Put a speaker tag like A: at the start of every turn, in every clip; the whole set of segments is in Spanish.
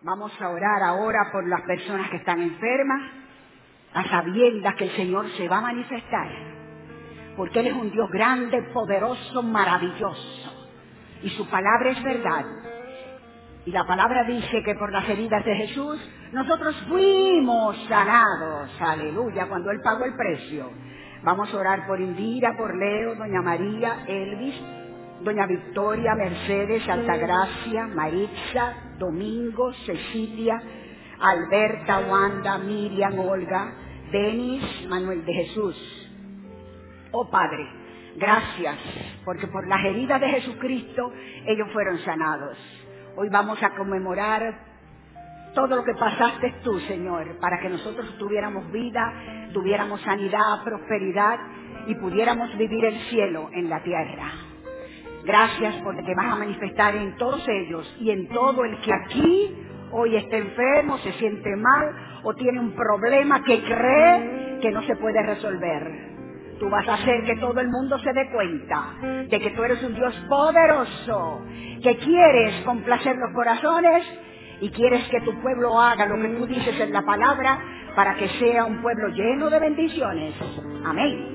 A: Vamos a orar ahora por las personas que están enfermas, a sabiendas que el Señor se va a manifestar, porque Él es un Dios grande, poderoso, maravilloso, y su palabra es verdad. Y la palabra dice que por las heridas de Jesús nosotros fuimos sanados, aleluya, cuando Él pagó el precio. Vamos a orar por Indira, por Leo, doña María, Elvis, doña Victoria, Mercedes, Altagracia, Maritza, Domingo, Cecilia, Alberta, Wanda, Miriam, Olga, Denis, Manuel de Jesús. Oh Padre, gracias, porque por las heridas de Jesucristo ellos fueron sanados. Hoy vamos a conmemorar todo lo que pasaste tú, Señor, para que nosotros tuviéramos vida, tuviéramos sanidad, prosperidad y pudiéramos vivir el cielo en la tierra. Gracias porque te vas a manifestar en todos ellos y en todo el que aquí hoy está enfermo, se siente mal o tiene un problema que cree que no se puede resolver. Tú vas a hacer que todo el mundo se dé cuenta de que tú eres un Dios poderoso, que quieres complacer los corazones y quieres que tu pueblo haga lo que tú dices en la palabra para que sea un pueblo lleno de bendiciones. Amén.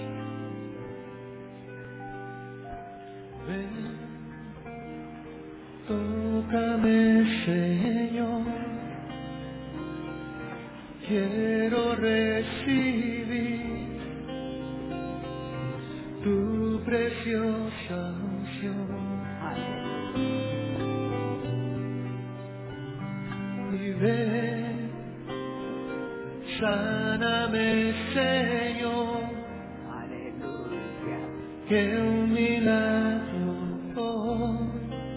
B: Tócame, Señor, quiero recibir tu preciosa unción. Y ven, sáname, Señor,
A: Aleluya.
B: que un milagro hoy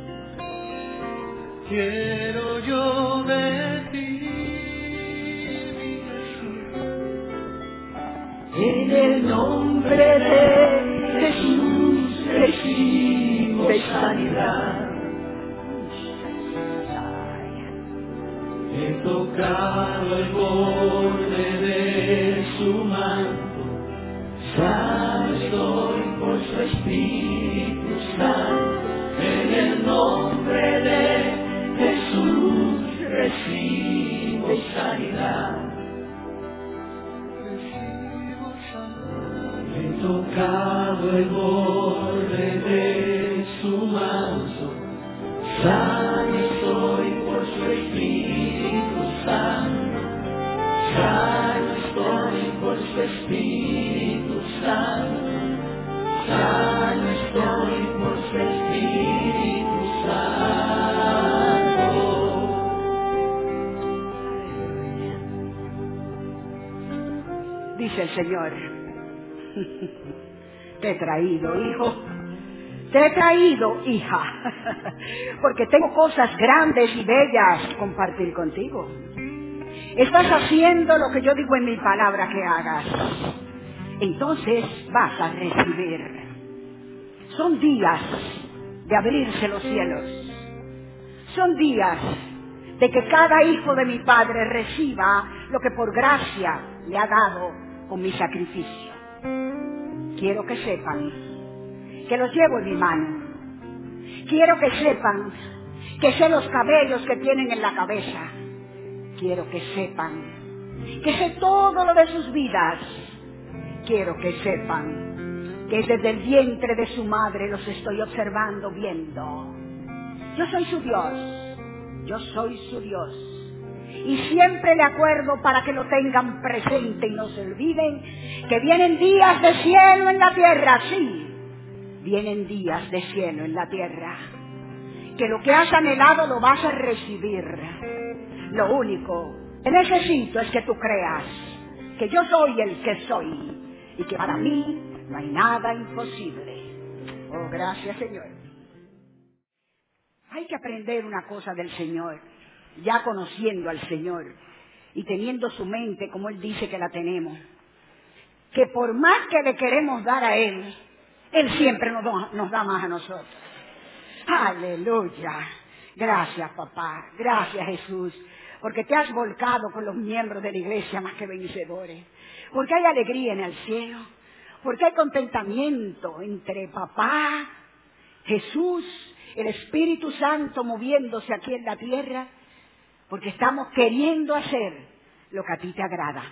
B: quiero yo de ti,
C: en el nombre de Jesús recibo sanidad. He tocado el borde de su manto, sano estoy por su Espíritu Santo. En el nombre de Jesús recibo sanidad. He tocado el borde de su manto, sano estoy por su Espíritu Santo. Sano estoy por su Espíritu Santo. Sano estoy por su Espíritu Santo.
A: Dice el Señor, te he traído, hijo, te he traído, hija, porque tengo cosas grandes y bellas que compartir contigo. Estás haciendo lo que yo digo en mi palabra que hagas, entonces vas a recibir. Son días de abrirse los cielos, son días de que cada hijo de mi Padre reciba lo que por gracia le ha dado con mi sacrificio. Quiero que sepan que los llevo en mi mano. Quiero que sepan que sé los cabellos que tienen en la cabeza. Quiero que sepan que sé todo lo de sus vidas. Quiero que sepan que desde el vientre de su madre los estoy observando, viendo. Yo soy su Dios. Yo soy su Dios. Y siempre le acuerdo para que lo tengan presente y no se olviden que vienen días de cielo en la tierra, sí. Vienen días de cielo en la tierra. Que lo que has anhelado lo vas a recibir. Lo único que necesito es que tú creas que yo soy el que soy y que para mí no hay nada imposible. Oh, gracias, Señor. Hay que aprender una cosa del Señor, ya conociendo al Señor y teniendo su mente como Él dice que la tenemos, que por más que le queremos dar a Él, Él siempre nos da más a nosotros. Aleluya. Gracias, papá. Gracias, Jesús, porque te has volcado con los miembros de la iglesia más que vencedores, porque hay alegría en el cielo, porque hay contentamiento entre papá, Jesús, el Espíritu Santo moviéndose aquí en la tierra, porque estamos queriendo hacer lo que a ti te agrada.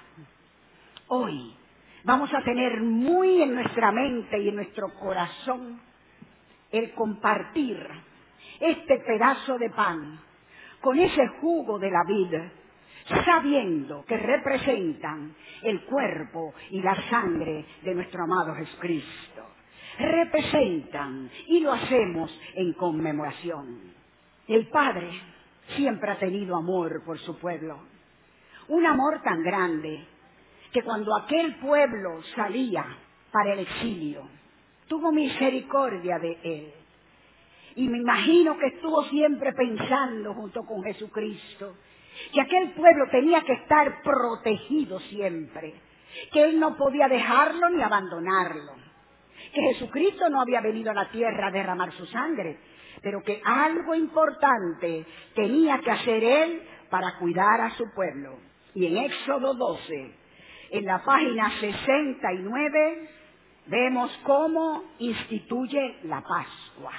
A: Hoy vamos a tener muy en nuestra mente y en nuestro corazón el compartir este pedazo de pan con ese jugo de la vid, sabiendo que representan el cuerpo y la sangre de nuestro amado Jesucristo. Representan y lo hacemos en conmemoración. El Padre siempre ha tenido amor por su pueblo, un amor tan grande que cuando aquel pueblo salía para el exilio, tuvo misericordia de él. Y me imagino que estuvo siempre pensando junto con Jesucristo que aquel pueblo tenía que estar protegido siempre, que él no podía dejarlo ni abandonarlo, que Jesucristo no había venido a la tierra a derramar su sangre, pero que algo importante tenía que hacer él para cuidar a su pueblo. Y en Éxodo 12, en la página 69, vemos cómo instituye la Pascua.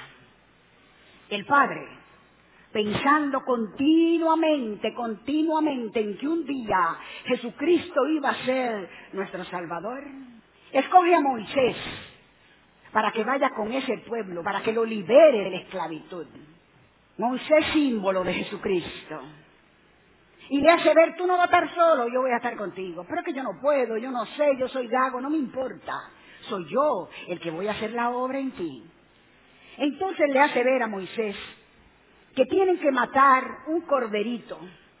A: El Padre, pensando continuamente en que un día Jesucristo iba a ser nuestro Salvador, escoge a Moisés para que vaya con ese pueblo, para que lo libere de la esclavitud. Moisés, símbolo de Jesucristo. Y le hace ver, tú no vas a estar solo, yo voy a estar contigo. Pero es que yo no puedo, yo no sé, yo soy gago, no me importa. Soy yo el que voy a hacer la obra en ti. Entonces le hace ver a Moisés que tienen que matar un corderito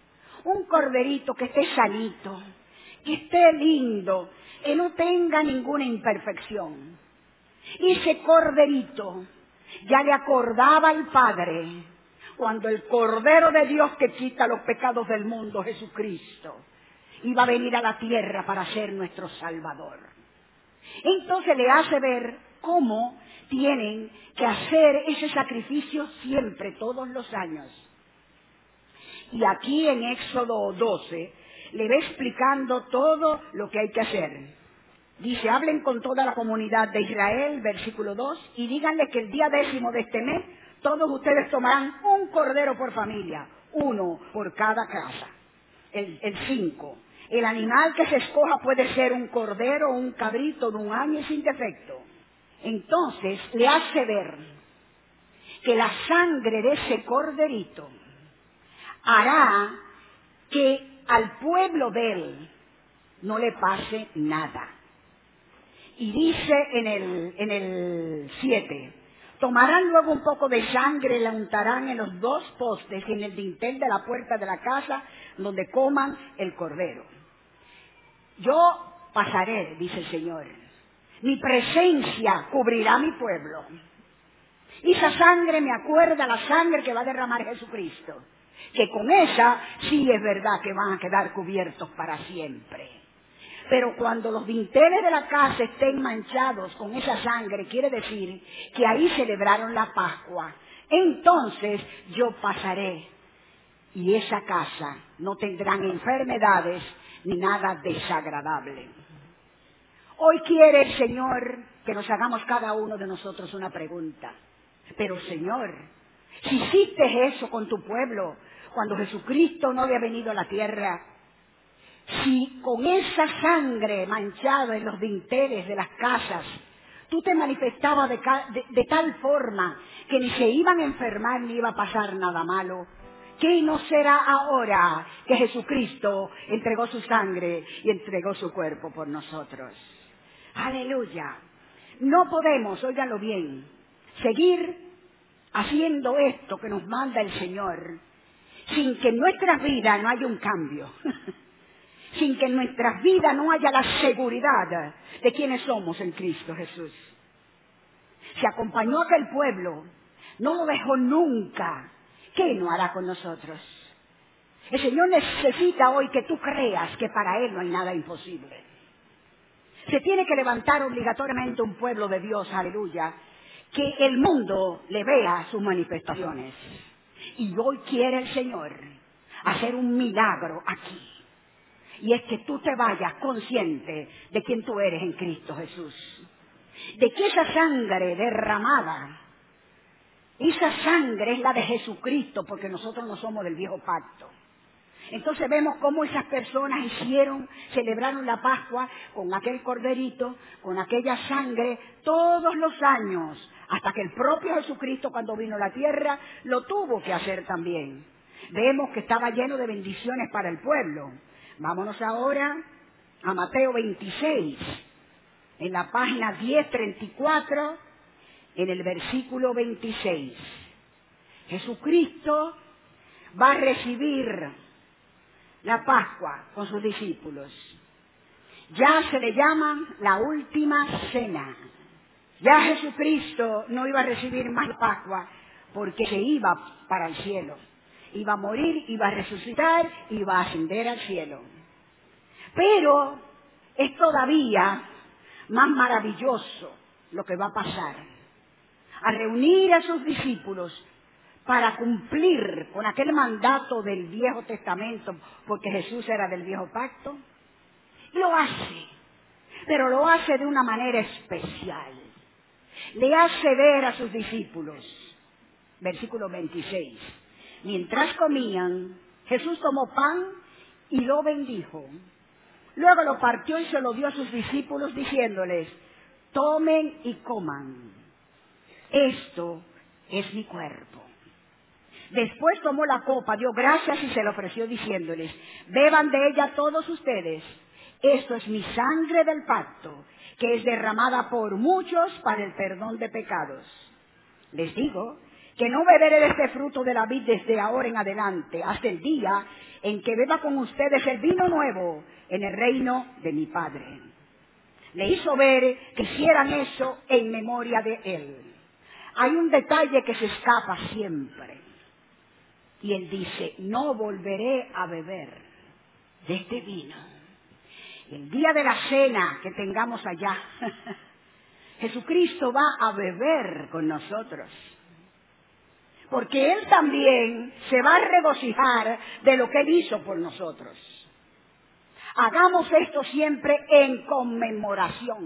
A: que esté sanito, que esté lindo, que no tenga ninguna imperfección. Y ese corderito ya le acordaba al Padre cuando el Cordero de Dios que quita los pecados del mundo, Jesucristo, iba a venir a la tierra para ser nuestro Salvador. Entonces le hace ver cómo tienen que hacer ese sacrificio siempre, todos los años. Y aquí en Éxodo 12 le va explicando todo lo que hay que hacer. Dice, hablen con toda la comunidad de Israel, versículo 2, y díganle que el día 10º de este mes, todos ustedes tomarán un cordero por familia, uno por cada casa. El 5. El animal que se escoja puede ser un cordero o un cabrito de 1 año y sin defecto. Entonces le hace ver que la sangre de ese corderito hará que al pueblo de él no le pase nada. Y dice en el 7, tomarán luego un poco de sangre y la untarán en los 2 postes y en el dintel de la puerta de la casa donde coman el cordero. Yo pasaré, dice el Señor. Mi presencia cubrirá mi pueblo. Y esa sangre me acuerda la sangre que va a derramar Jesucristo. Que con esa sí es verdad que van a quedar cubiertos para siempre. Pero cuando los dinteles de la casa estén manchados con esa sangre, quiere decir que ahí celebraron la Pascua. Entonces yo pasaré y esa casa no tendrán enfermedades ni nada desagradable. Hoy quiere el Señor que nos hagamos cada uno de nosotros una pregunta. Pero Señor, si hiciste eso con tu pueblo cuando Jesucristo no había venido a la tierra, si con esa sangre manchada en los dinteles de las casas, tú te manifestabas de tal forma que ni se iban a enfermar ni iba a pasar nada malo, ¿qué no será ahora que Jesucristo entregó su sangre y entregó su cuerpo por nosotros? ¡Aleluya! No podemos, óiganlo bien, seguir haciendo esto que nos manda el Señor sin que en nuestras vidas no haya un cambio. Sin que en nuestras vidas no haya la seguridad de quiénes somos en Cristo Jesús. Se acompañó a aquel pueblo, no lo dejó nunca. ¿Qué no hará con nosotros? El Señor necesita hoy que tú creas que para Él no hay nada imposible. Se tiene que levantar obligatoriamente un pueblo de Dios, aleluya, que el mundo le vea sus manifestaciones. Y hoy quiere el Señor hacer un milagro aquí. Y es que tú te vayas consciente de quién tú eres en Cristo Jesús. De que esa sangre derramada, esa sangre es la de Jesucristo, porque nosotros no somos del viejo pacto. Entonces vemos cómo esas personas celebraron la Pascua con aquel corderito, con aquella sangre, todos los años, hasta que el propio Jesucristo, cuando vino a la tierra, lo tuvo que hacer también. Vemos que estaba lleno de bendiciones para el pueblo. Vámonos ahora a Mateo 26, en la página 1034, en el versículo 26. Jesucristo va a recibir la Pascua con sus discípulos. Ya se le llama la última cena. Ya Jesucristo no iba a recibir más Pascua porque se iba para el cielo. Iba a morir, iba a resucitar, iba a ascender al cielo. Pero es todavía más maravilloso lo que va a pasar. A reunir a sus discípulos para cumplir con aquel mandato del Viejo Testamento, porque Jesús era del Viejo Pacto, lo hace, pero lo hace de una manera especial. Le hace ver a sus discípulos, versículo 26, mientras comían, Jesús tomó pan y lo bendijo. Luego lo partió y se lo dio a sus discípulos diciéndoles, tomen y coman, esto es mi cuerpo. Después tomó la copa, dio gracias y se la ofreció diciéndoles, beban de ella todos ustedes, esto es mi sangre del pacto, que es derramada por muchos para el perdón de pecados. Les digo que no beberé de este fruto de la vid desde ahora en adelante, hasta el día en que beba con ustedes el vino nuevo en el reino de mi Padre. Le hizo ver que hicieran eso en memoria de Él. Hay un detalle que se escapa siempre. Y Él dice, no volveré a beber de este vino. El día de la cena que tengamos allá, Jesucristo va a beber con nosotros. Porque Él también se va a regocijar de lo que Él hizo por nosotros. Hagamos esto siempre en conmemoración.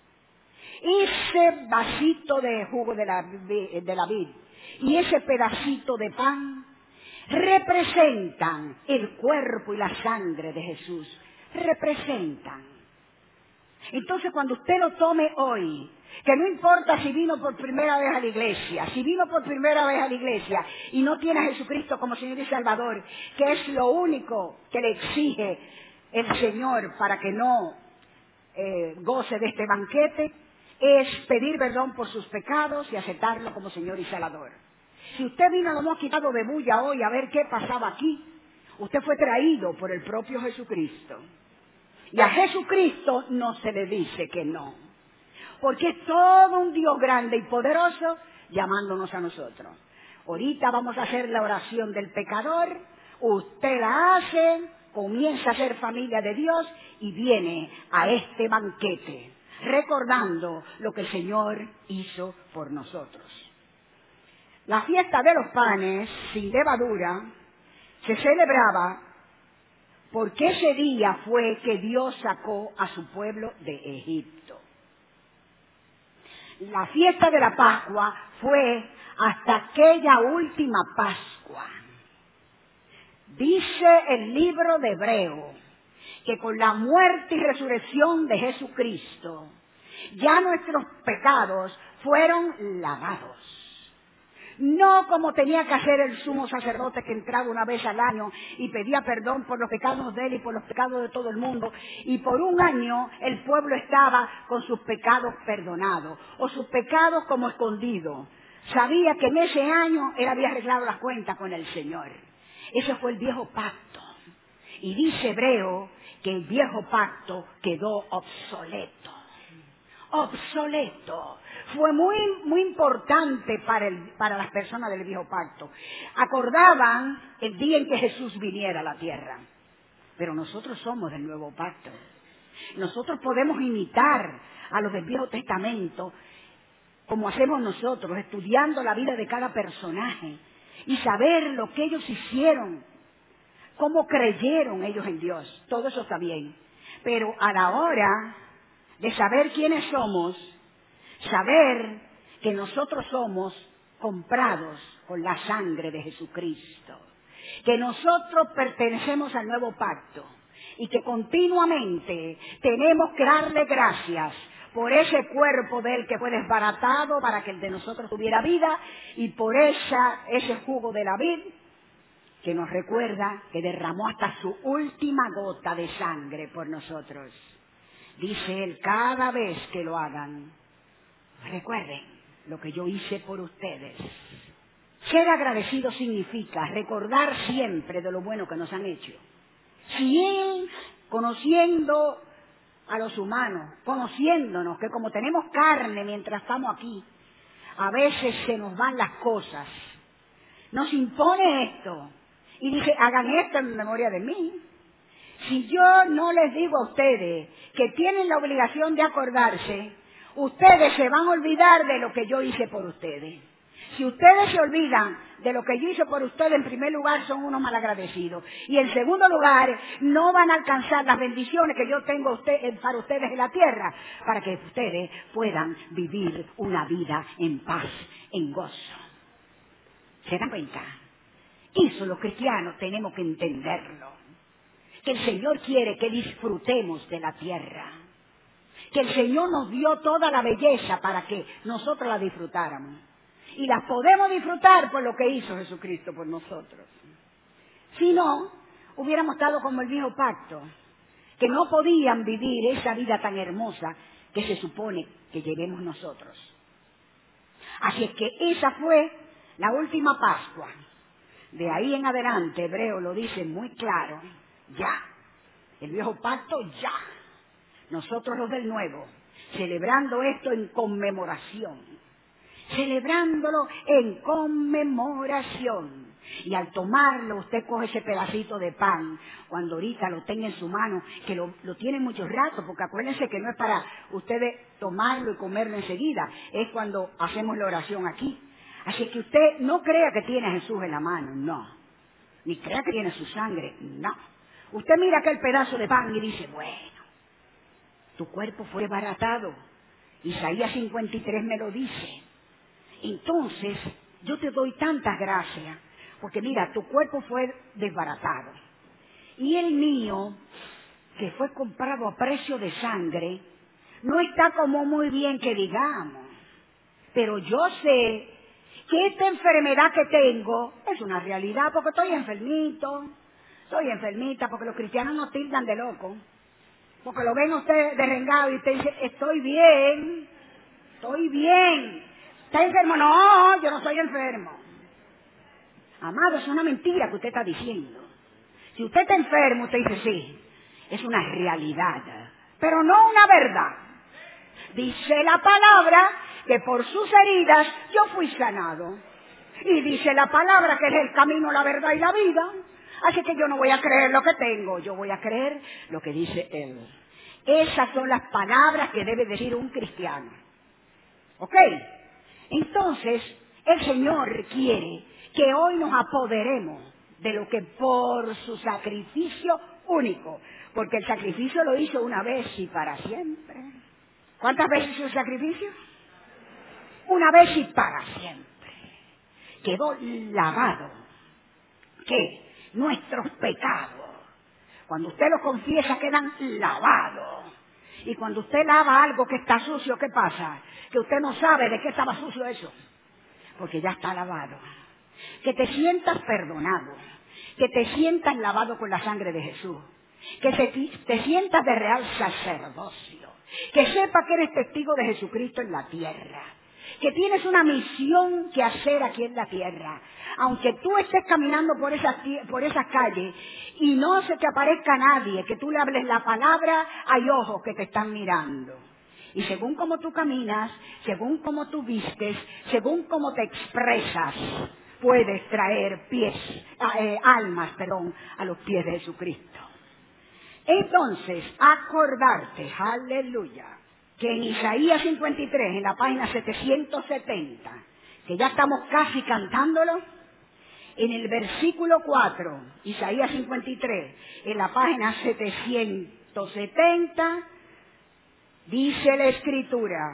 A: Ese vasito de jugo de la vid y ese pedacito de pan representan el cuerpo y la sangre de Jesús. Representan. Entonces cuando usted lo tome hoy, que no importa si vino por primera vez a la iglesia, si vino por primera vez a la iglesia y no tiene a Jesucristo como Señor y Salvador, que es lo único que le exige el Señor para que no goce de este banquete, es pedir perdón por sus pecados y aceptarlo como Señor y Salvador. Si usted vino a lo hemos quitado de bulla hoy a ver qué pasaba aquí, usted fue traído por el propio Jesucristo. Y a Jesucristo no se le dice que no. Porque es todo un Dios grande y poderoso llamándonos a nosotros. Ahorita vamos a hacer la oración del pecador, usted la hace, comienza a ser familia de Dios y viene a este banquete, recordando lo que el Señor hizo por nosotros. La fiesta de los panes sin levadura se celebraba porque ese día fue que Dios sacó a su pueblo de Egipto. La fiesta de la Pascua fue hasta aquella última Pascua. Dice el libro de Hebreo que con la muerte y resurrección de Jesucristo ya nuestros pecados fueron lavados. No como tenía que hacer el sumo sacerdote que entraba una vez al año y pedía perdón por los pecados de él y por los pecados de todo el mundo. Y por un año el pueblo estaba con sus pecados perdonados o sus pecados como escondidos. Sabía que en ese año él había arreglado las cuentas con el Señor. Ese fue el viejo pacto. Y dice Hebreo que el viejo pacto quedó obsoleto. Obsoleto. Fue muy importante para las personas del viejo pacto. Acordaban el día en que Jesús viniera a la tierra. Pero nosotros somos del nuevo pacto. Nosotros podemos imitar a los del Viejo Testamento como hacemos nosotros, estudiando la vida de cada personaje y saber lo que ellos hicieron, cómo creyeron ellos en Dios. Todo eso está bien. Pero a la hora de saber quiénes somos, saber que nosotros somos comprados con la sangre de Jesucristo. que nosotros pertenecemos al nuevo pacto y que continuamente tenemos que darle gracias por ese cuerpo de Él que fue desbaratado para que el de nosotros tuviera vida, y por ese jugo de la vid que nos recuerda que derramó hasta su última gota de sangre por nosotros. Dice Él, cada vez que lo hagan, recuerden lo que yo hice por ustedes. Ser agradecido significa recordar siempre de lo bueno que nos han hecho. Si Él, conociendo a los humanos, conociéndonos, que como tenemos carne mientras estamos aquí, a veces se nos van las cosas, nos impone esto y dice, hagan esto en memoria de mí. Si yo no les digo a ustedes que tienen la obligación de acordarse, ustedes se van a olvidar de lo que yo hice por ustedes. Si ustedes se olvidan de lo que yo hice por ustedes, en primer lugar son unos malagradecidos. Y en segundo lugar, no van a alcanzar las bendiciones que yo tengo para ustedes en la tierra, para que ustedes puedan vivir una vida en paz, en gozo. ¿Se dan cuenta? Eso los cristianos tenemos que entenderlo. Que el Señor quiere que disfrutemos de la tierra. Que el Señor nos dio toda la belleza para que nosotros la disfrutáramos. Y las podemos disfrutar por lo que hizo Jesucristo por nosotros. Si no, hubiéramos estado como el viejo pacto, que no podían vivir esa vida tan hermosa que se supone que llevemos nosotros. Así es que esa fue la última Pascua. De ahí en adelante, Hebreo lo dice muy claro, ya. El viejo pacto, ya. Nosotros los del nuevo, celebrando esto en conmemoración. Celebrándolo en conmemoración. Y al tomarlo, usted coge ese pedacito de pan, cuando ahorita lo tenga en su mano, que lo tiene mucho rato, porque acuérdense que no es para ustedes tomarlo y comerlo enseguida, es cuando hacemos la oración aquí. Así que usted no crea que tiene a Jesús en la mano, no. Ni crea que tiene su sangre, no. Usted mira aquel pedazo de pan y dice, bueno, tu cuerpo fue desbaratado. Isaías 53 me lo dice. Entonces, yo te doy tantas gracias, porque mira, tu cuerpo fue desbaratado. Y el mío, que fue comprado a precio de sangre, no está como muy bien que digamos. Pero yo sé que esta enfermedad que tengo es una realidad, porque estoy enfermito. Estoy enfermita, porque los cristianos nos tildan de loco. Porque lo ven usted derrengado y usted dice, estoy bien. ¿Está enfermo? No, yo no soy enfermo. Amado, es una mentira que usted está diciendo. Si usted está enfermo, usted dice sí, es una realidad, pero no una verdad. Dice la palabra que por sus heridas yo fui sanado. Y dice la palabra que es el camino, la verdad y la vida. Así que yo no voy a creer lo que tengo, yo voy a creer lo que dice Él. Esas son las palabras que debe decir un cristiano. ¿Ok? Entonces, el Señor quiere que hoy nos apoderemos de lo que por su sacrificio único, porque el sacrificio lo hizo una vez y para siempre. ¿Cuántas veces hizo el sacrificio? Una vez y para siempre. Quedó lavado. ¿Qué? Nuestros pecados. Cuando usted los confiesa quedan lavados. Y cuando usted lava algo que está sucio, ¿qué pasa? Que usted no sabe de qué estaba sucio eso, porque ya está lavado. Que te sientas perdonado, que te sientas lavado con la sangre de Jesús, que te sientas de real sacerdocio, que sepa que eres testigo de Jesucristo en la tierra, que tienes una misión que hacer aquí en la tierra. Aunque tú estés caminando por esas calles y no se te aparezca nadie, que tú le hables la palabra, hay ojos que te están mirando. Y según como tú caminas, según como tú vistes, según como te expresas, puedes traer almas a los pies de Jesucristo. Entonces, acordarte, aleluya, que en Isaías 53, en la página 770, que ya estamos casi cantándolo, en el versículo 4, Isaías 53, en la página 770, dice la Escritura,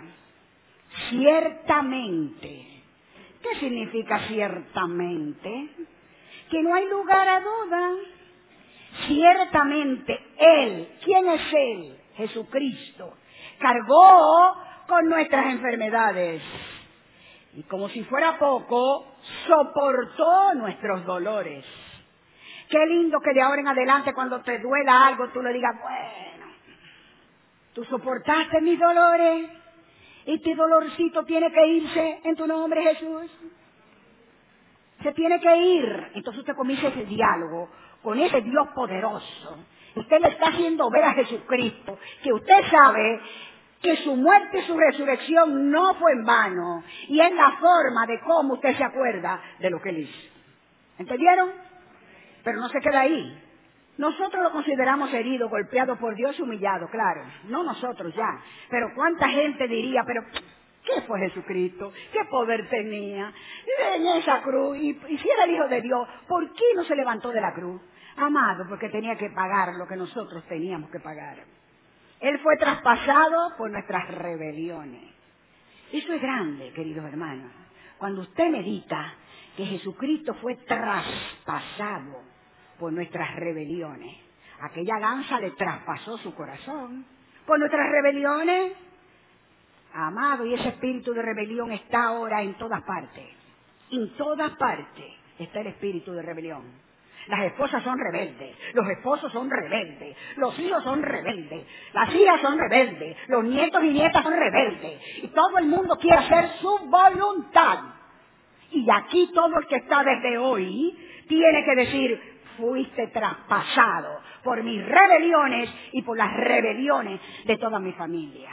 A: ciertamente. ¿Qué significa ciertamente? que no hay lugar a duda. Ciertamente Él, ¿quién es Él? Jesucristo, cargó con nuestras enfermedades y como si fuera poco, soportó nuestros dolores. Qué lindo que de ahora en adelante cuando te duela algo tú le digas, bueno, tú soportaste mis dolores. Este dolorcito tiene que irse en tu nombre, Jesús. Se tiene que ir. Entonces usted comienza ese diálogo con ese Dios poderoso. Usted le está haciendo ver a Jesucristo que usted sabe que su muerte y su resurrección no fue en vano. Y es la forma de cómo usted se acuerda de lo que Él hizo. ¿Entendieron? Pero no se queda ahí. Nosotros lo consideramos herido, golpeado por Dios, humillado, claro. No nosotros ya. Pero cuánta gente diría, pero ¿qué fue Jesucristo? ¿Qué poder tenía? En esa cruz, y si era el Hijo de Dios, ¿por qué no se levantó de la cruz? Amado, porque tenía que pagar lo que nosotros teníamos que pagar. Él fue traspasado por nuestras rebeliones. Eso es grande, queridos hermanos. Cuando usted medita que Jesucristo fue traspasado por nuestras rebeliones. Aquella lanza le traspasó su corazón por nuestras rebeliones. Amado, y ese espíritu de rebelión está ahora en todas partes. En todas partes está el espíritu de rebelión. Las esposas son rebeldes, los esposos son rebeldes, los hijos son rebeldes, las hijas son rebeldes, los nietos y nietas son rebeldes. Y todo el mundo quiere hacer su voluntad. Y aquí todo el que está desde hoy tiene que decir, fuiste traspasado por mis rebeliones y por las rebeliones de toda mi familia.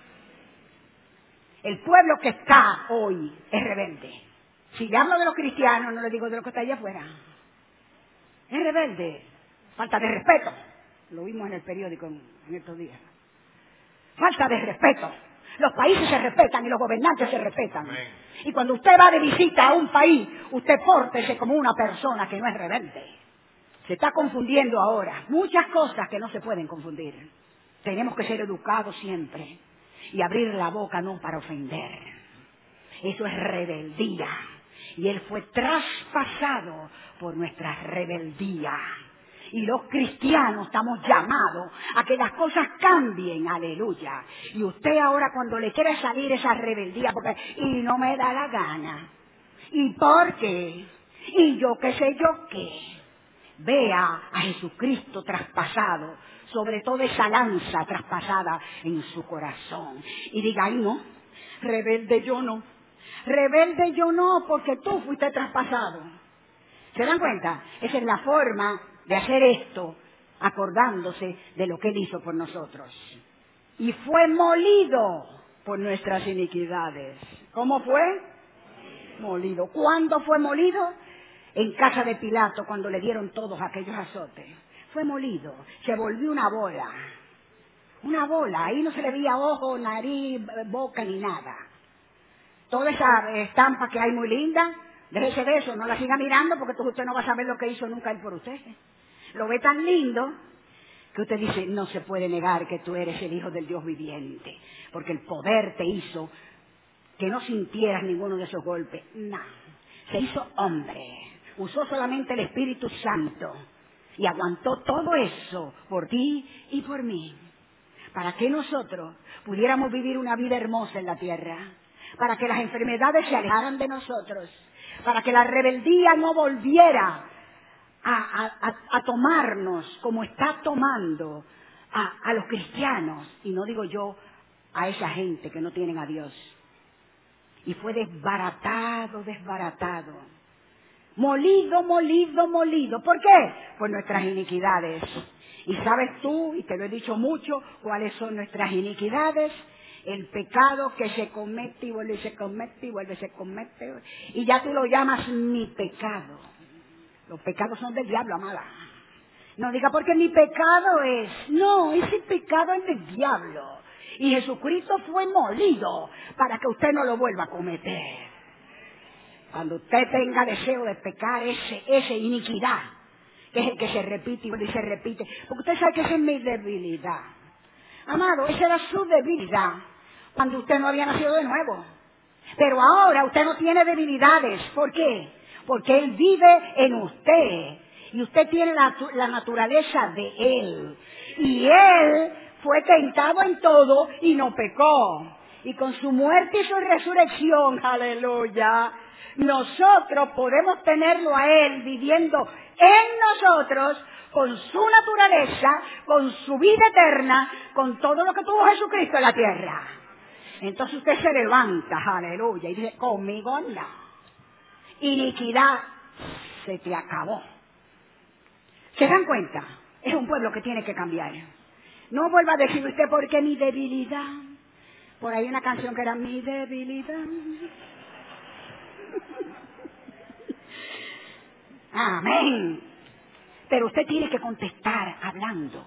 A: El pueblo que está hoy es rebelde. Si le hablo de los cristianos, no le digo de los que está allá afuera. Es rebelde. Falta de respeto. Lo vimos en el periódico en estos días. Falta de respeto. Los países se respetan y los gobernantes se respetan. Amén. Y cuando usted va de visita a un país, usted pórtese como una persona que no es rebelde. Se está confundiendo ahora. Muchas cosas que no se pueden confundir. Tenemos que ser educados siempre. Y abrir la boca no para ofender. Eso es rebeldía. Y Él fue traspasado por nuestra rebeldía. Y los cristianos estamos llamados a que las cosas cambien, aleluya. Y usted ahora cuando le quiere salir esa rebeldía, porque, y no me da la gana. ¿Y por qué? Y yo qué sé yo qué. Vea a Jesucristo traspasado, sobre todo esa lanza traspasada en su corazón. Y diga, ay no, rebelde yo no. Rebelde yo no, porque tú fuiste traspasado. ¿Se dan cuenta? Esa es la forma de hacer esto, acordándose de lo que Él hizo por nosotros. Y fue molido por nuestras iniquidades. ¿Cómo fue? Molido. ¿Cuándo fue molido? En casa de Pilato, cuando le dieron todos aquellos azotes. Fue molido. Se volvió una bola. Una bola. Ahí no se le veía ojo, nariz, boca ni nada. Toda esa estampa que hay muy linda, déjese de eso, no la siga mirando porque usted no va a saber lo que hizo nunca Él por usted. Lo ve tan lindo que usted dice, no se puede negar que tú eres el Hijo del Dios viviente, porque el poder te hizo que no sintieras ninguno de esos golpes. No, se hizo hombre, usó solamente el Espíritu Santo y aguantó todo eso por ti y por mí, para que nosotros pudiéramos vivir una vida hermosa en la tierra, para que las enfermedades se alejaran de nosotros, para que la rebeldía no volviera a tomarnos como está tomando a los cristianos, y no digo yo a esa gente que no tienen a Dios. Y fue desbaratado, molido. ¿Por qué? Por nuestras iniquidades. Y sabes tú, y te lo he dicho mucho, cuáles son nuestras iniquidades. El pecado que se comete y vuelve y se comete y vuelve y se comete. Y ya tú lo llamas mi pecado. Los pecados son del diablo, amada. No diga porque mi pecado es. No, ese pecado es del diablo. Y Jesucristo fue molido para que usted no lo vuelva a cometer. Cuando usted tenga deseo de pecar, esa iniquidad, que es el que se repite y se repite. Porque usted sabe que esa es mi debilidad. Amado, esa era su debilidad cuando usted no había nacido de nuevo. Pero ahora usted no tiene debilidades. ¿Por qué? porque Él vive en usted. Y usted tiene la naturaleza de Él. Y Él fue tentado en todo y no pecó. Y con su muerte y su resurrección, aleluya, nosotros podemos tenerlo a Él viviendo en nosotros, con su naturaleza, con su vida eterna, con todo lo que tuvo Jesucristo en la tierra. Entonces usted se levanta, aleluya, y dice, conmigo no. Iniquidad se te acabó. ¿Se dan cuenta? Es un pueblo que tiene que cambiar. No vuelva a decir usted, porque mi debilidad. Por ahí una canción que era mi debilidad. Amén. Pero usted tiene que contestar hablando.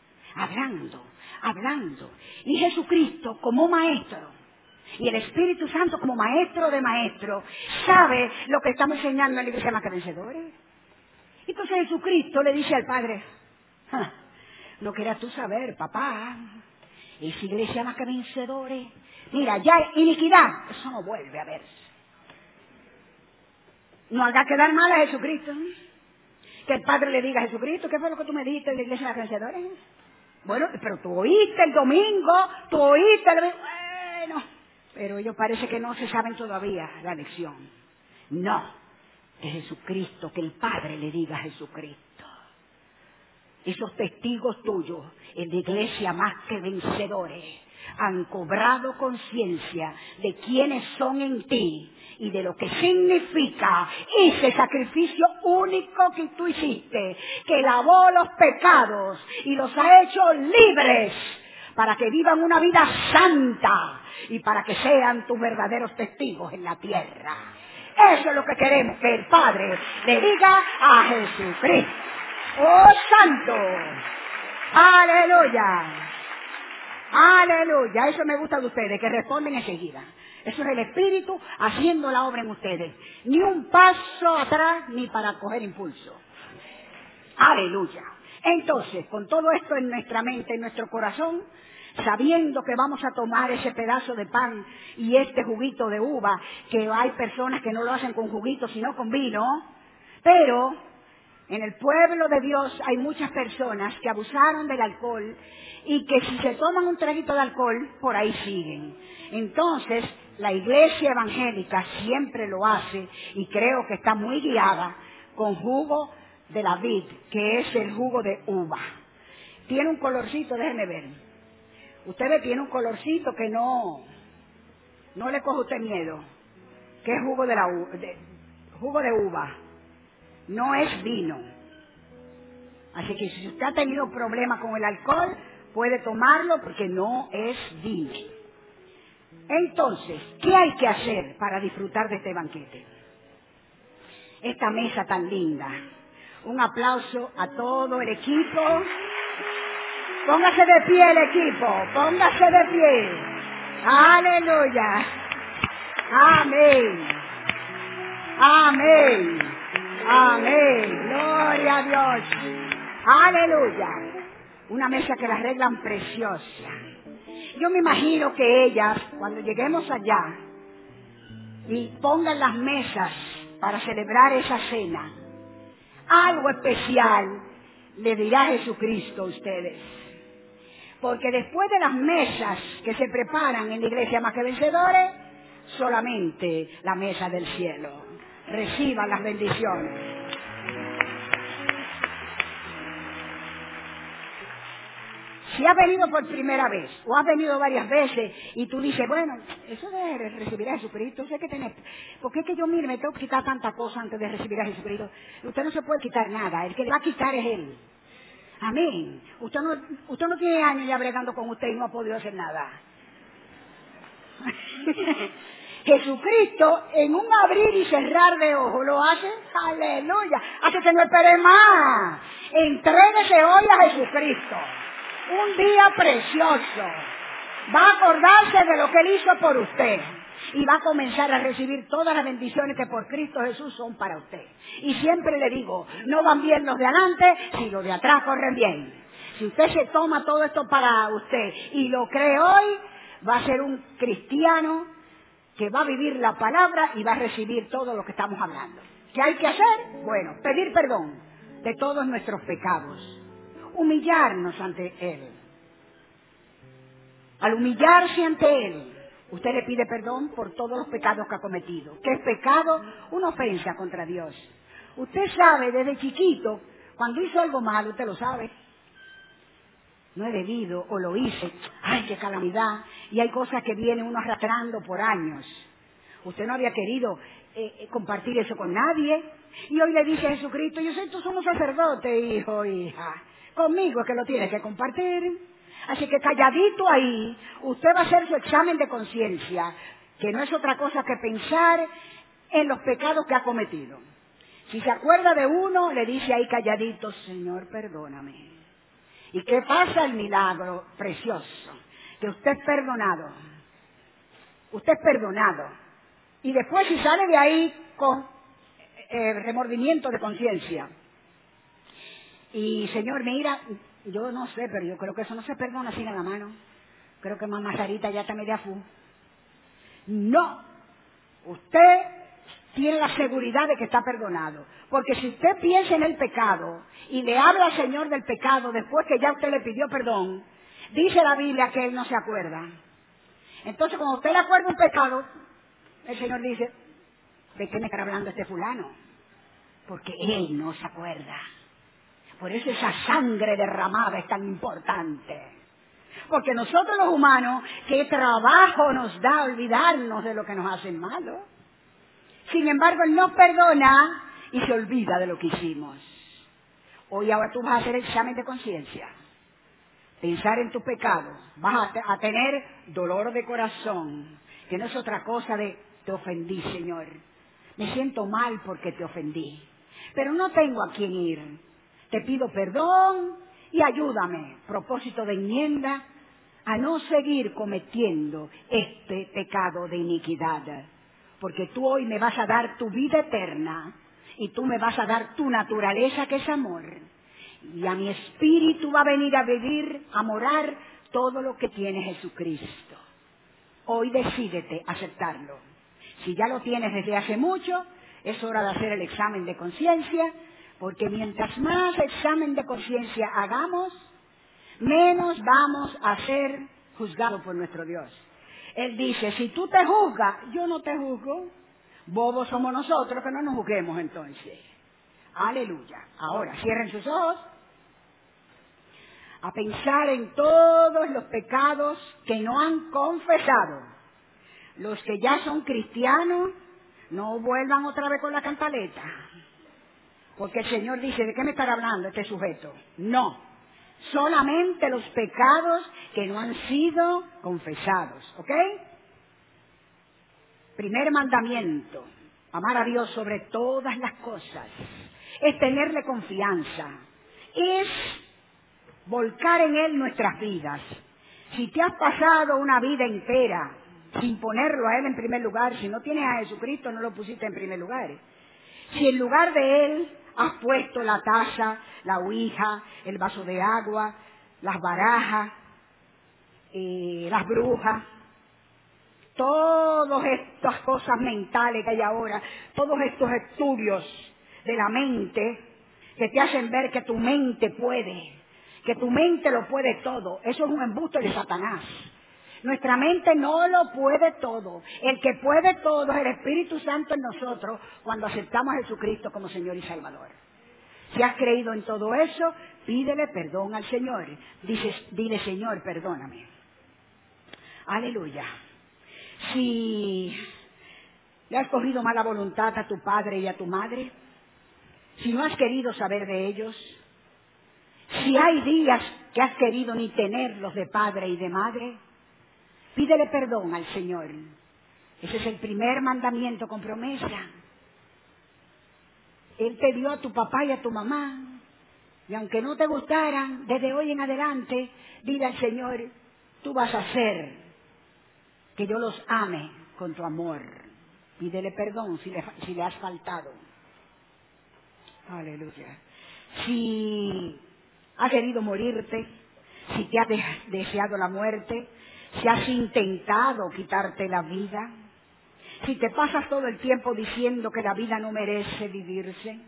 A: Y Jesucristo como maestro, y el Espíritu Santo como maestro de maestros, sabe lo que estamos enseñando en la iglesia Más que Vencedores. Entonces Jesucristo le dice al Padre, no quieras tú saber, papá, esa iglesia Más que Vencedores, mira, ya iniquidad, eso no vuelve a verse. No haga quedar mal a Jesucristo. Que el Padre le diga a Jesucristo, ¿qué fue lo que tú me dijiste de la iglesia Más que Vencedores? Bueno, pero tú oíste el domingo, bueno, pero ellos parece que no se saben todavía la lección. No, que Jesucristo, que el Padre le diga a Jesucristo. Esos testigos tuyos en la iglesia Más que Vencedores han cobrado conciencia de quiénes son en ti y de lo que significa ese sacrificio único que tú hiciste, que lavó los pecados y los ha hecho libres para que vivan una vida santa y para que sean tus verdaderos testigos en la tierra. Eso es lo que queremos, que el Padre le diga a Jesucristo. ¡Oh, santo! ¡Aleluya! ¡Aleluya! Eso me gusta de ustedes, que responden enseguida. Eso es el Espíritu haciendo la obra en ustedes. Ni un paso atrás, ni para coger impulso. ¡Aleluya! Entonces, con todo esto en nuestra mente, en nuestro corazón, sabiendo que vamos a tomar ese pedazo de pan y este juguito de uva, que hay personas que no lo hacen con juguito, sino con vino, pero en el pueblo de Dios hay muchas personas que abusaron del alcohol y que si se toman un traguito de alcohol, por ahí siguen. Entonces, la iglesia evangélica siempre lo hace y creo que está muy guiada con jugo de la vid, que es el jugo de uva. Tiene un colorcito, déjenme ver. Usted ve, tiene un colorcito que no le coge usted miedo, que es jugo de uva. No es vino. Así que si usted ha tenido problemas con el alcohol, puede tomarlo porque no es vino. Entonces, ¿qué hay que hacer para disfrutar de este banquete? Esta mesa tan linda. Un aplauso a todo el equipo. Póngase de pie el equipo, póngase de pie. Aleluya. Amén. Amén. Amén. Gloria a Dios. Aleluya. Una mesa que la arreglan preciosa. Yo me imagino que ellas, cuando lleguemos allá y pongan las mesas para celebrar esa cena, algo especial le dirá Jesucristo a ustedes. Porque después de las mesas que se preparan en la iglesia Más que Vencedores, solamente la mesa del cielo. Reciban las bendiciones. Si has venido por primera vez o has venido varias veces y tú dices, bueno, eso de recibir a Jesucristo, sé que tenés, porque es que yo, mire, me tengo que quitar tanta cosa antes de recibir a Jesucristo. Usted no se puede quitar nada, el que le va a quitar es Él. Amén. Usted no tiene años ya bregando con usted y no ha podido hacer nada. Jesucristo, en un abrir y cerrar de ojos, lo hace, aleluya, hace que no espere más. Entréguese hoy a Jesucristo. Un día precioso. Va a acordarse de lo que Él hizo por usted. Y va a comenzar a recibir todas las bendiciones que por Cristo Jesús son para usted. Y siempre le digo, no van bien los de adelante, si los de atrás corren bien. Si usted se toma todo esto para usted y lo cree hoy, va a ser un cristiano que va a vivir la palabra y va a recibir todo lo que estamos hablando. ¿Qué hay que hacer? Bueno, pedir perdón de todos nuestros pecados. Humillarnos ante Él. Al humillarse ante Él, usted le pide perdón por todos los pecados que ha cometido. ¿Qué es pecado? Una ofensa contra Dios. Usted sabe desde chiquito, cuando hizo algo malo, usted lo sabe. No he bebido o lo hice. ¡Ay, qué calamidad! Y hay cosas que viene uno arrastrando por años. Usted no había querido compartir eso con nadie. Y hoy le dice a Jesucristo, yo sé, tú somos sacerdote, hijo, hija. Conmigo es que lo tienes que compartir. Así que calladito ahí, usted va a hacer su examen de conciencia, que no es otra cosa que pensar en los pecados que ha cometido. Si se acuerda de uno, le dice ahí calladito, Señor, perdóname. ¿Y qué pasa? El milagro precioso, que usted es perdonado. Usted es perdonado. Y después si sale de ahí con remordimiento de conciencia. Y Señor, mira, yo no sé, pero yo creo que eso no se perdona así en la mano. Creo que mamá Sarita ya está media fu. No. Usted tiene la seguridad de que está perdonado. Porque si usted piensa en el pecado y le habla al Señor del pecado después que ya usted le pidió perdón, dice la Biblia que Él no se acuerda. Entonces, cuando usted le acuerda un pecado, el Señor dice, ¿de qué me está hablando este fulano? Porque Él no se acuerda. Por eso esa sangre derramada es tan importante. Porque nosotros los humanos, ¿qué trabajo nos da olvidarnos de lo que nos hacen malo? Sin embargo, Él nos perdona y se olvida de lo que hicimos. Hoy ahora tú vas a hacer examen de conciencia. Pensar en tu pecado. Vas a tener dolor de corazón, que no es otra cosa de, te ofendí, Señor. Me siento mal porque te ofendí. Pero no tengo a quién ir. Te pido perdón y ayúdame, propósito de enmienda, a no seguir cometiendo este pecado de iniquidad. Porque tú hoy me vas a dar tu vida eterna y tú me vas a dar tu naturaleza que es amor. Y a mi espíritu va a venir a vivir, a morar todo lo que tiene Jesucristo. Hoy decídete aceptarlo. Si ya lo tienes desde hace mucho, es hora de hacer el examen de conciencia, porque mientras más examen de conciencia hagamos, menos vamos a ser juzgados por nuestro Dios. Él dice, si tú te juzgas, yo no te juzgo. Bobos somos nosotros que no nos juzguemos entonces. Aleluya. Ahora, cierren sus ojos a pensar en todos los pecados que no han confesado. Los que ya son cristianos, no vuelvan otra vez con la cantaleta. Porque el Señor dice, ¿de qué me estará hablando este sujeto? No, solamente los pecados que no han sido confesados, ¿ok? Primer mandamiento, amar a Dios sobre todas las cosas, es tenerle confianza, es volcar en Él nuestras vidas. Si te has pasado una vida entera sin ponerlo a Él en primer lugar, si no tienes a Jesucristo no lo pusiste en primer lugar. Si en lugar de Él has puesto la taza, la ouija, el vaso de agua, las barajas, las brujas, todas estas cosas mentales que hay ahora, todos estos estudios de la mente que te hacen ver que tu mente puede, que tu mente lo puede todo, eso es un embuste de Satanás. Nuestra mente no lo puede todo. El que puede todo es el Espíritu Santo en nosotros cuando aceptamos a Jesucristo como Señor y Salvador. Si has creído en todo eso, pídele perdón al Señor. Dile, Señor, perdóname. Aleluya. Si le has cogido mala voluntad a tu padre y a tu madre, si no has querido saber de ellos, si hay días que has querido ni tenerlos de padre y de madre, pídele perdón al Señor. Ese es el primer mandamiento con promesa. Él te dio a tu papá y a tu mamá. Y aunque no te gustaran, desde hoy en adelante, dile al Señor, tú vas a hacer que yo los ame con tu amor. Pídele perdón si le has faltado. Aleluya. Si has querido morirte, si te has deseado la muerte, si has intentado quitarte la vida, Si te pasas todo el tiempo diciendo que la vida no merece vivirse,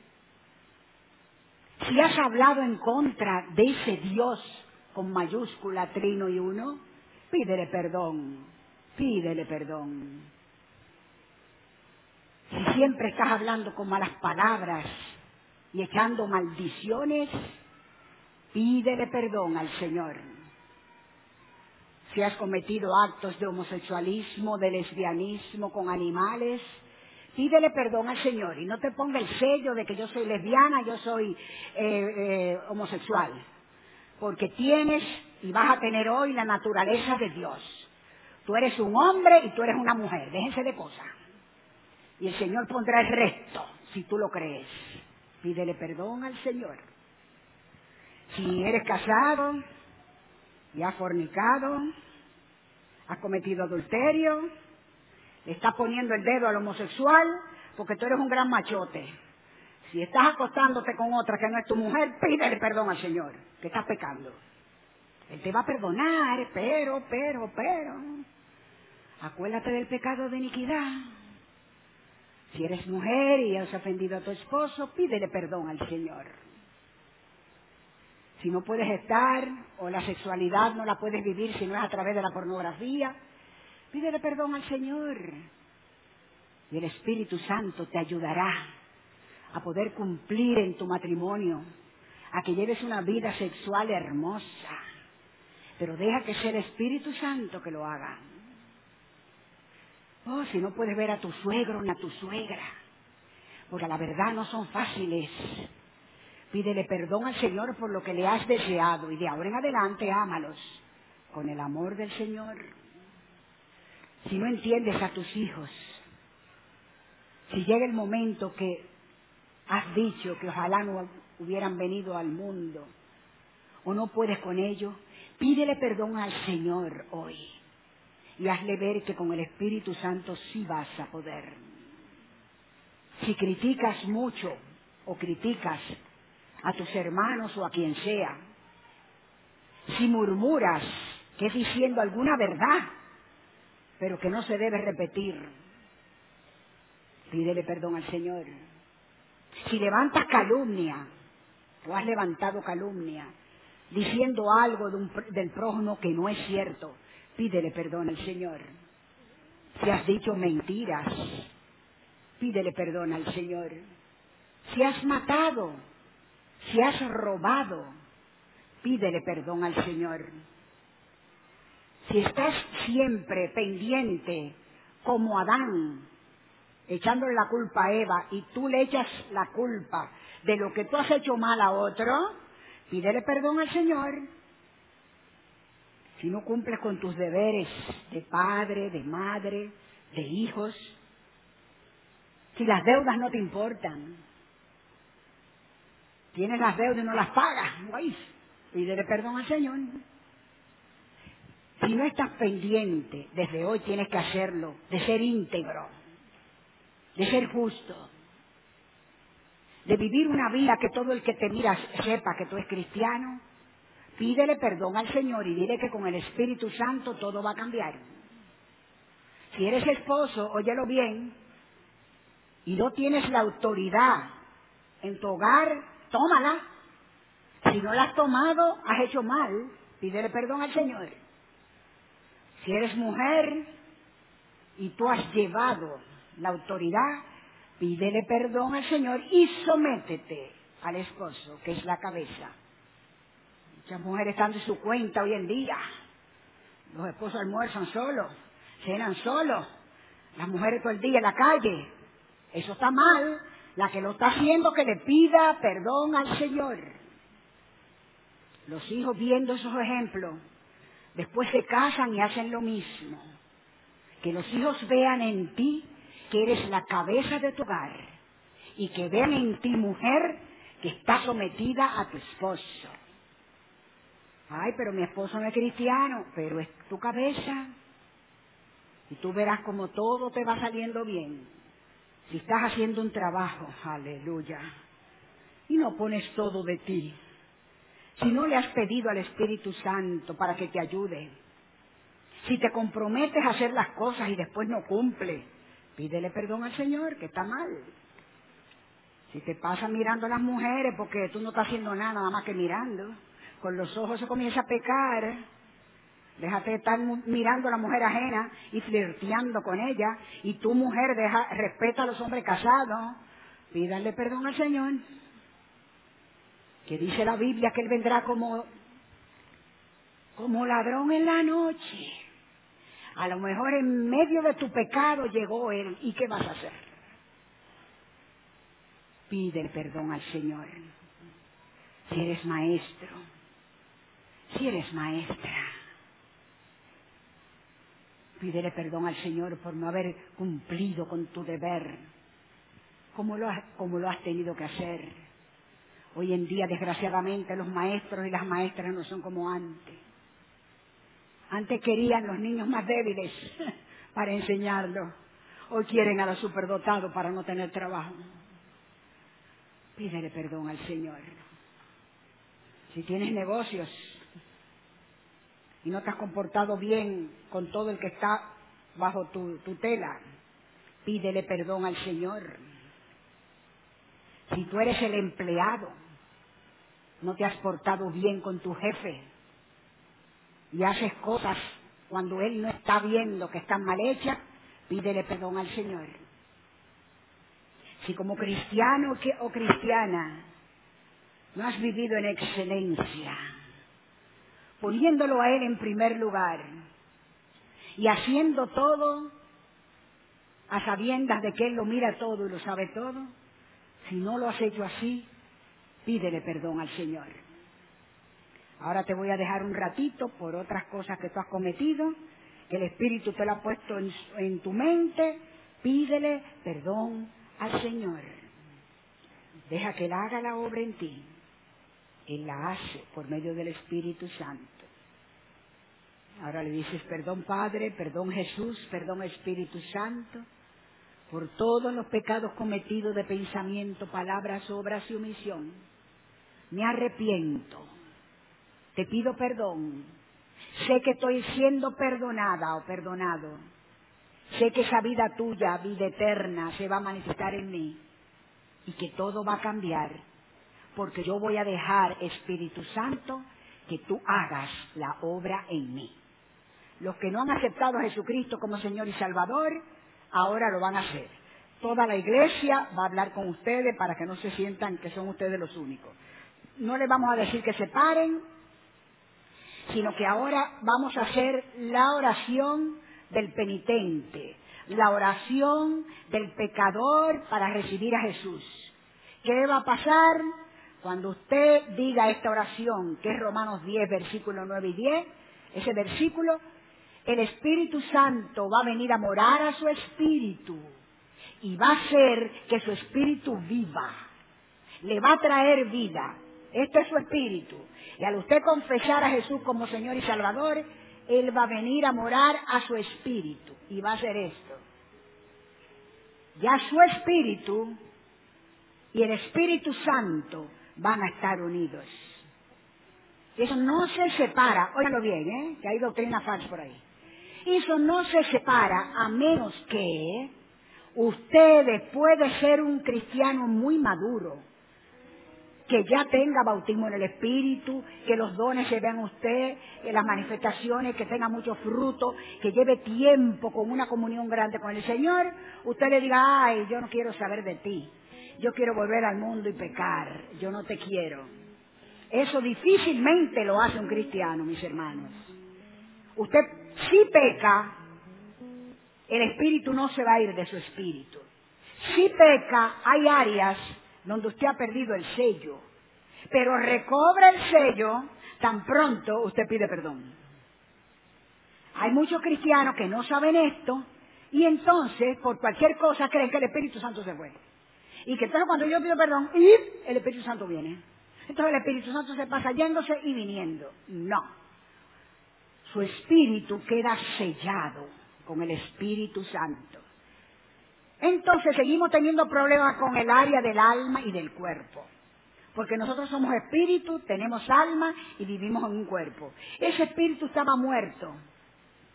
A: si has hablado en contra de ese Dios con mayúscula, trino y uno, pídele perdón, pídele perdón. Si siempre estás hablando con malas palabras y echando maldiciones, pídele perdón al Señor. Si has cometido actos de homosexualismo, de lesbianismo con animales, pídele perdón al Señor y no te ponga el sello de que yo soy lesbiana, yo soy homosexual, porque tienes y vas a tener hoy la naturaleza de Dios. Tú eres un hombre y tú eres una mujer, déjense de cosas. Y el Señor pondrá el resto, si tú lo crees. Pídele perdón al Señor. Si eres casado y has fornicado, has cometido adulterio, le estás poniendo el dedo al homosexual porque tú eres un gran machote. Si estás acostándote con otra que no es tu mujer, pídele perdón al Señor, que estás pecando. Él te va a perdonar, pero, acuérdate del pecado de iniquidad. Si eres mujer y has ofendido a tu esposo, pídele perdón al Señor. Si no puedes estar, o la sexualidad no la puedes vivir si no es a través de la pornografía, pídele perdón al Señor. Y el Espíritu Santo te ayudará a poder cumplir en tu matrimonio, a que lleves una vida sexual hermosa. Pero deja que sea el Espíritu Santo que lo haga. Oh, si no puedes ver a tu suegro ni a tu suegra, porque la verdad no son fáciles, pídele perdón al Señor por lo que le has deseado y de ahora en adelante ámalos con el amor del Señor. Si no entiendes a tus hijos, si llega el momento que has dicho que ojalá no hubieran venido al mundo o no puedes con ellos, pídele perdón al Señor hoy y hazle ver que con el Espíritu Santo sí vas a poder. Si criticas mucho o criticas a tus hermanos o a quien sea, si murmuras, que es diciendo alguna verdad, pero que no se debe repetir, pídele perdón al Señor. Si levantas calumnia, o has levantado calumnia, diciendo algo del prójimo que no es cierto, pídele perdón al Señor. Si has dicho mentiras, pídele perdón al Señor. Si has matado, si has robado, pídele perdón al Señor. Si estás siempre pendiente, como Adán, echándole la culpa a Eva, y tú le echas la culpa de lo que tú has hecho mal a otro, pídele perdón al Señor. Si no cumples con tus deberes de padre, de madre, de hijos, si las deudas no te importan, tienes las deudas y no las pagas, pídele perdón al Señor. Si no estás pendiente, desde hoy tienes que hacerlo, de ser íntegro, de ser justo, de vivir una vida que todo el que te mira sepa que tú eres cristiano. Pídele perdón al Señor y dile que con el Espíritu Santo todo va a cambiar. Si eres esposo, óyelo bien, y no tienes la autoridad en tu hogar, tómala. Si no la has tomado, has hecho mal, pídele perdón al Señor. Si eres mujer y tú has llevado la autoridad, pídele perdón al Señor y sométete al esposo, que es la cabeza. Muchas mujeres están de su cuenta hoy en día. Los esposos almuerzan solos, cenan solos, las mujeres todo el día en la calle. Eso está mal. La que lo está haciendo, que le pida perdón al Señor. Los hijos, viendo esos ejemplos, después se casan y hacen lo mismo. Que los hijos vean en ti que eres la cabeza de tu hogar y que vean en ti, mujer, que está sometida a tu esposo. Ay, pero mi esposo no es cristiano, pero es tu cabeza. Y tú verás como todo te va saliendo bien. Si estás haciendo un trabajo, aleluya, y no pones todo de ti, si no le has pedido al Espíritu Santo para que te ayude, si te comprometes a hacer las cosas y después no cumple, Pídele perdón al Señor, que está mal. Si te pasas mirando a las mujeres, porque tú no estás haciendo nada más que mirando, con los ojos se comienza a pecar. Déjate de estar mirando a la mujer ajena y flirteando con ella. Y tu mujer respeta a los hombres casados. Pídale perdón al Señor. Que dice la Biblia que Él vendrá como ladrón en la noche. A lo mejor en medio de tu pecado llegó Él. ¿Y qué vas a hacer? Pide perdón al Señor. Si eres maestro, si eres maestra, pídele perdón al Señor por no haber cumplido con tu deber, como lo has tenido que hacer. Hoy en día, desgraciadamente, los maestros y las maestras no son como antes. Antes querían los niños más débiles para enseñarlos. Hoy quieren a los superdotados para no tener trabajo. Pídele perdón al Señor. Si tienes negocios y no te has comportado bien con todo el que está bajo tu tutela, pídele perdón al Señor. Si tú eres el empleado, no te has portado bien con tu jefe y haces cosas cuando él no está viendo que están mal hechas, pídele perdón al Señor. Si como cristiano o cristiana no has vivido en excelencia, poniéndolo a Él en primer lugar y haciendo todo a sabiendas de que Él lo mira todo y lo sabe todo, si no lo has hecho así, pídele perdón al Señor. Ahora te voy a dejar un ratito por otras cosas que tú has cometido, que el Espíritu te lo ha puesto en tu mente. Pídele perdón al Señor. Deja que Él haga la obra en ti. Él la hace por medio del Espíritu Santo. Ahora le dices, perdón Padre, perdón Jesús, perdón Espíritu Santo, por todos los pecados cometidos de pensamiento, palabras, obras y omisión. Me arrepiento. Te pido perdón. Sé que estoy siendo perdonada o perdonado. Sé que esa vida tuya, vida eterna, se va a manifestar en mí. Y que todo va a cambiar. Porque yo voy a dejar, Espíritu Santo, que tú hagas la obra en mí. Los que no han aceptado a Jesucristo como Señor y Salvador, ahora lo van a hacer. Toda la iglesia va a hablar con ustedes para que no se sientan que son ustedes los únicos. No les vamos a decir que se paren, sino que ahora vamos a hacer la oración del penitente, la oración del pecador para recibir a Jesús. ¿Qué va a pasar? Cuando usted diga esta oración, que es Romanos 10, versículos 9 y 10, ese versículo, el Espíritu Santo va a venir a morar a su espíritu y va a hacer que su espíritu viva. Le va a traer vida. Este es su espíritu. Y al usted confesar a Jesús como Señor y Salvador, Él va a venir a morar a su espíritu y va a hacer esto. Ya su espíritu y el Espíritu Santo van a estar unidos. Eso no se separa, óiganlo bien, que hay doctrina falsa por ahí. Eso no se separa a menos que usted, después de ser un cristiano muy maduro, que ya tenga bautismo en el Espíritu, que los dones se vean usted, que las manifestaciones, que tenga mucho fruto, que lleve tiempo con una comunión grande con el Señor, usted le diga, ay, yo no quiero saber de ti, yo quiero volver al mundo y pecar, yo no te quiero. Eso difícilmente lo hace un cristiano, mis hermanos. Usted si peca, el Espíritu no se va a ir de su espíritu. Si peca, hay áreas donde usted ha perdido el sello, pero recobra el sello tan pronto usted pide perdón. Hay muchos cristianos que no saben esto y entonces por cualquier cosa creen que el Espíritu Santo se fue. Y que entonces cuando yo pido perdón, el Espíritu Santo viene. Entonces el Espíritu Santo se pasa yéndose y viniendo. No. Su espíritu queda sellado con el Espíritu Santo. Entonces seguimos teniendo problemas con el área del alma y del cuerpo. Porque nosotros somos espíritu, tenemos alma y vivimos en un cuerpo. Ese espíritu estaba muerto.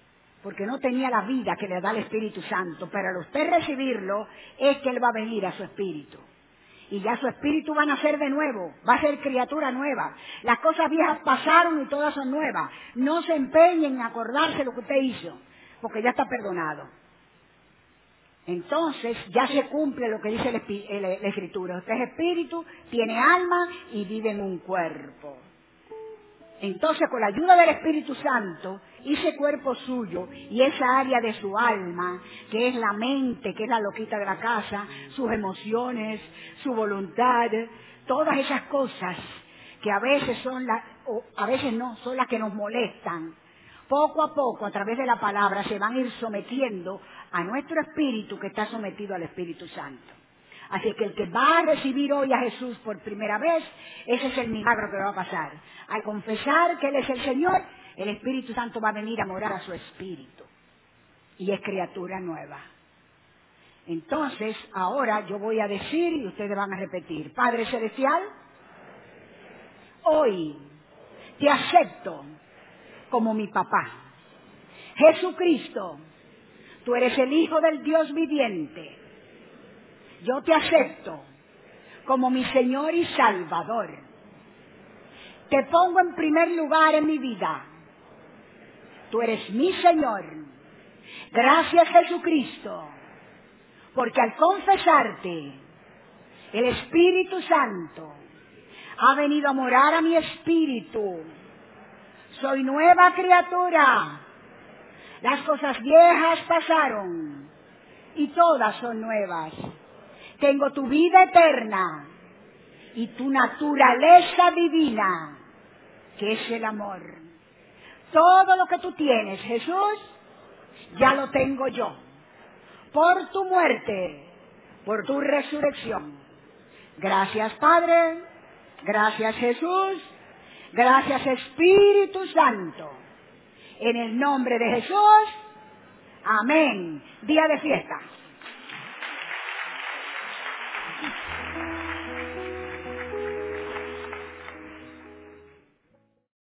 A: porque no tenía la vida que le da el Espíritu Santo, pero al usted recibirlo es que Él va a venir a su espíritu. Y ya su espíritu va a nacer de nuevo, va a ser criatura nueva. Las cosas viejas pasaron y todas son nuevas. No se empeñen en acordarse de lo que usted hizo, porque ya está perdonado. Entonces ya se cumple lo que dice la Escritura. Usted es espíritu, tiene alma y vive en un cuerpo. Entonces, con la ayuda del Espíritu Santo, ese cuerpo suyo y esa área de su alma, que es la mente, que es la loquita de la casa, sus emociones, su voluntad, todas esas cosas que a veces son o a veces no, son las que nos molestan, poco a poco, a través de la palabra, se van a ir sometiendo a nuestro espíritu que está sometido al Espíritu Santo. Así que el que va a recibir hoy a Jesús por primera vez, ese es el milagro que va a pasar. Al confesar que Él es el Señor, el Espíritu Santo va a venir a morar a su espíritu. Y es criatura nueva. Entonces, ahora yo voy a decir y ustedes van a repetir. Padre Celestial, hoy te acepto como mi papá. Jesucristo, tú eres el Hijo del Dios viviente. Yo te acepto como mi Señor y Salvador. Te pongo en primer lugar en mi vida. Tú eres mi Señor. Gracias, Jesucristo, porque al confesarte, el Espíritu Santo ha venido a morar a mi espíritu. Soy nueva criatura. Las cosas viejas pasaron y todas son nuevas. Tengo tu vida eterna y tu naturaleza divina, que es el amor. Todo lo que tú tienes, Jesús, ya lo tengo yo. Por tu muerte, por tu resurrección. Gracias, Padre. Gracias, Jesús. Gracias, Espíritu Santo. En el nombre de Jesús. Amén. Día de fiesta.